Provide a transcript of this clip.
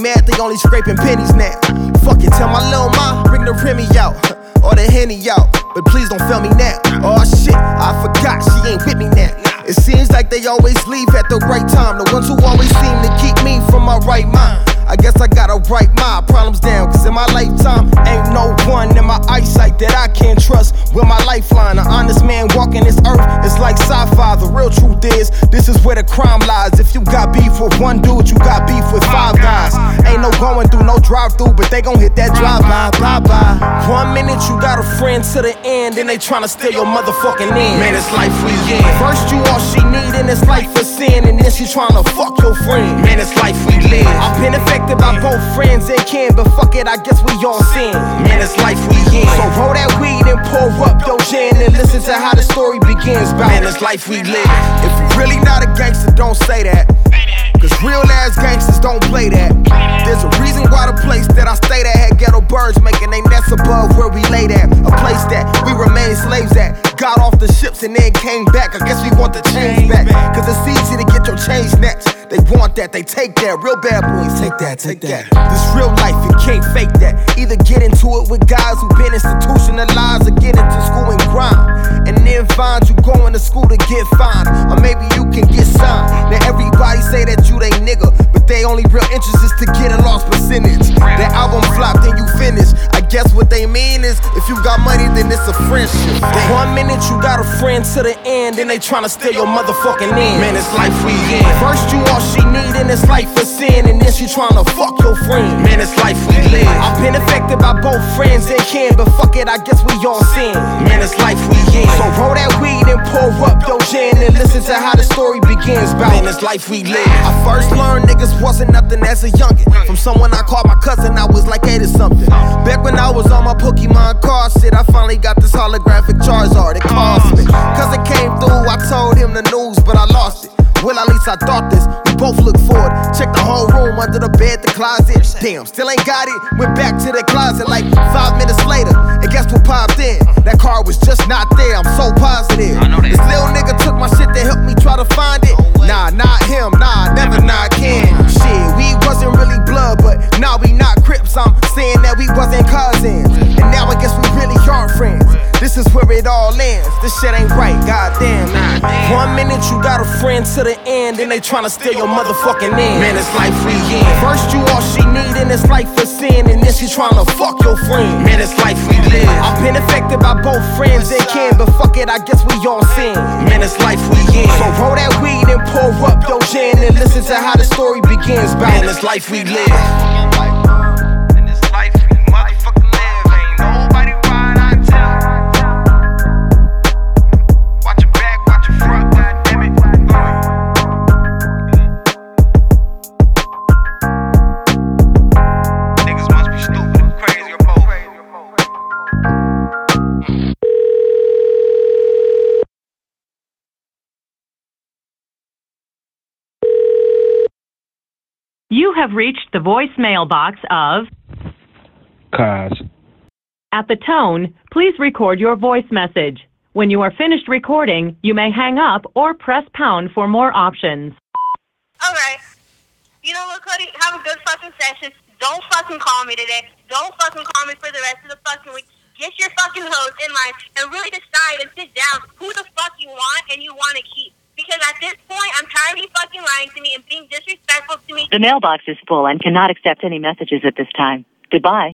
mad, they only scraping pennies now. Fuck it, tell my little ma, bring the Remy out, or the Henny out, but please don't fail me now. Oh shit, I forgot, she ain't with me now. It seems like they always leave at the right time, the ones who always seem to keep me from my right mind. I guess I gotta write my problems down, cause in my lifetime ain't no one in my eyesight that I can't trust with my lifeline. An honest man walking this earth is like sci-fi. The real truth is, this is where the crime lies. If you got beef with one dude, you got beef with 5 guys. Ain't no going through, no drive-through, but they gon' hit that drive-by, bye-bye. 1 minute you got a friend to the end, then they tryna steal your motherfucking end. Man, it's life we in. First you all she need, and it's life for sin, and then she tryna fuck your friend. Man, it's life we live. I've been affected by both friends and kin, but fuck it, I guess we all sin. Man, it's life we in. So roll that weed and pour up your gin and listen to how the story begins. Man, it's life we live. If you really not a gangster, don't say that, cause real ass gangsters don't play that. There's a reason why the place that I stayed at had ghetto birds making they nests above where we laid at. A place that we remained slaves at. Got off the ships and then came back. I guess we want the change back, cause it's easy to get your change snatched. They want that, they take that. Real bad boys, take that, take that. This real life, you can't fake that. Either get into it with guys who been institutionalized, or get into school and grind, and then find you going to school to get fined, or maybe you can get signed. Now everybody say that you they nigga, but they only real interest is to get a lost percentage. That album flopped and you finished. I guess what they mean is, if you got money, then it's a friendship. 1 minute you got a friend to the end, then they tryna steal your motherfucking end. Man, it's life we in. First you all she need, and it's life for sin, and then she tryna fuck your friend. Man, it's life we live. I've been affected by both friends and kin, but fuck it, I guess we all sin. Man, it's life we in. So roll that weed and pour up your gin and listen to how the story begins. Man, it's life we live. I first learned niggas wasn't nothing as a youngin'. From someone I called my cousin, I was like 8 or something. Back when I was on my Pokemon card shit, I finally got this holographic Charizard. It cost me, cause it came through, I told him the news, but I lost it. Well, at least I thought this. We both looked for it. Checked the whole room, under the bed, the closet. Damn, still ain't got it. Went back to the closet like 5 minutes later, and guess what popped in? That car was just not there. I'm so positive. This little nigga took my shit to help me try to find it. Nah, not him. Nah, never not Ken. Shit, we wasn't really blood, but now we not Crips. I'm saying that we wasn't cousins, and now I guess we really are friends. This is where it all ends. This shit ain't right, goddamn. 1 minute you got a friend to the end, then they tryna steal your motherfucking end. Man, it's life we in. First you all she need, and it's life for sin, and then she tryna fuck your friend. Man, it's life we live. I've been affected by both friends and kin, but fuck it, I guess we all sin. Man, it's life we in. So roll that weed and pour up your gin and listen to how the story begins. Man, it's life we live. You have reached the voicemail box of Kaz. At the tone, please record your voice message. When you are finished recording, you may hang up or press pound for more options. Alright. You know what, Cody? Have a good fucking session. Don't fucking call me today. Don't fucking call me for the rest of the fucking week. Get your fucking hoes in line and really decide and sit down who the fuck you want and you want to keep. Because at this point, I'm tired of you fucking lying to me and being disrespectful to me. The mailbox is full and cannot accept any messages at this time. Goodbye.